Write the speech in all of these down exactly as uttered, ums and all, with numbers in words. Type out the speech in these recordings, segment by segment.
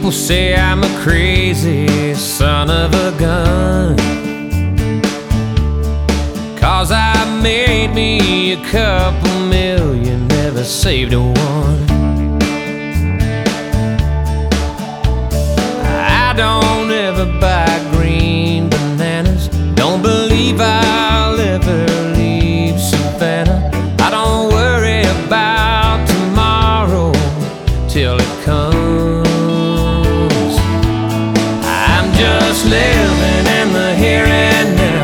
People say I'm a crazy son of a gun, 'cause I made me a couple million, never saved a one. I don't ever buy green bananas, don't believe I'll ever leave Savannah. I don't worry about tomorrow till it comes. I'm just living in the here and now,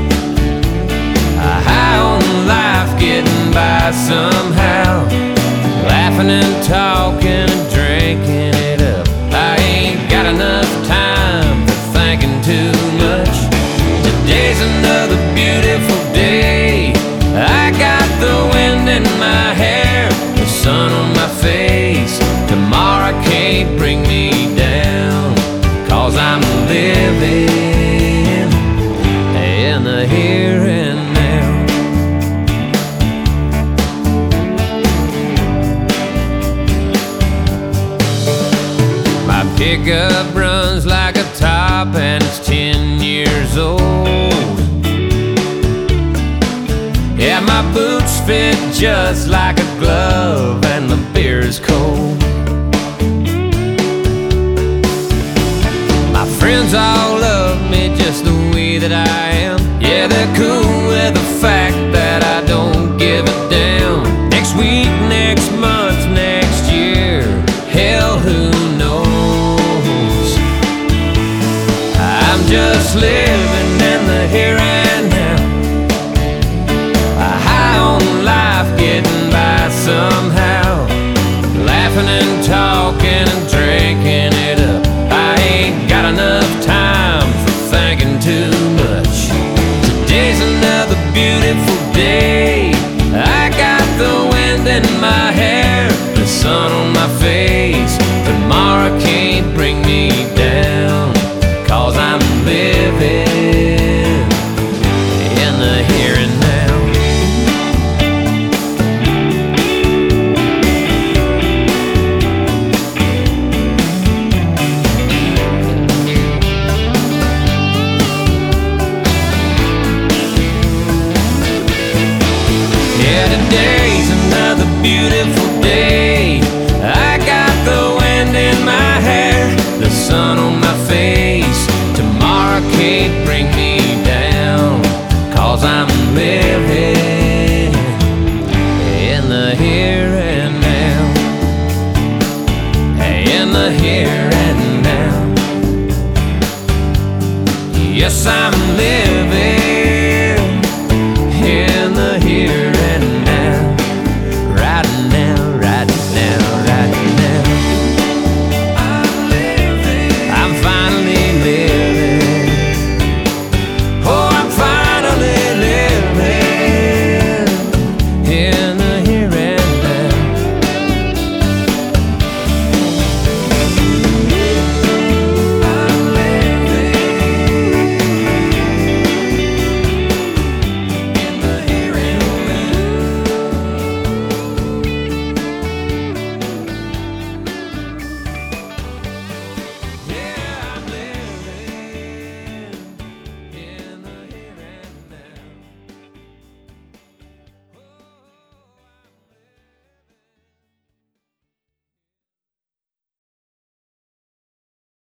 high on life, getting by somehow, laughing and talking and drinking it up. I ain't got enough time for thinking too much. Today's another beautiful day. I got the wind in my hair, the sun on my face. Tomorrow can't bring me down, 'cause I'm living in the here and now. My pickup runs like a top and it's ten years old. Yeah, my boots fit just like a glove and the beer is cold. My friends all love me just the way that I am. Yeah, they're cool with the fact that I don't give a damn. Next week, next month, next year, hell, who knows? I'm just living in the here and now, high on life, getting by somehow, laughing and talking and drinking it up. I ain't got enough time for thinking too much. Today's another beautiful day. I got the wind in my hair, the sun on my face. Tomorrow can't bring me down, 'cause I'm living in the here and now. Yeah, today's another beautiful day. I got the wind in my hair, the sun on my face. Tomorrow can't bring me down, 'cause I'm living in the here and now. In the here and now. Yes, I'm living